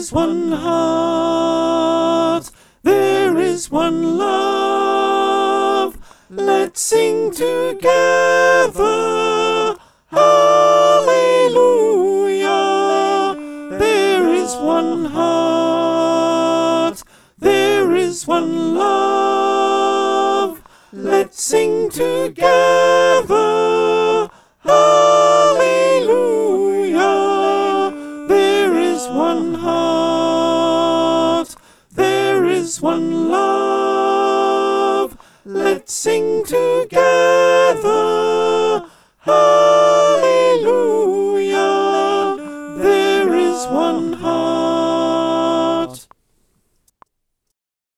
is one heart, there is one love. Let's sing together, hallelujah. There is one heart, there is one love. Let's sing together, hallelujah. There is one heart, there is one love. Let's sing together, hallelujah.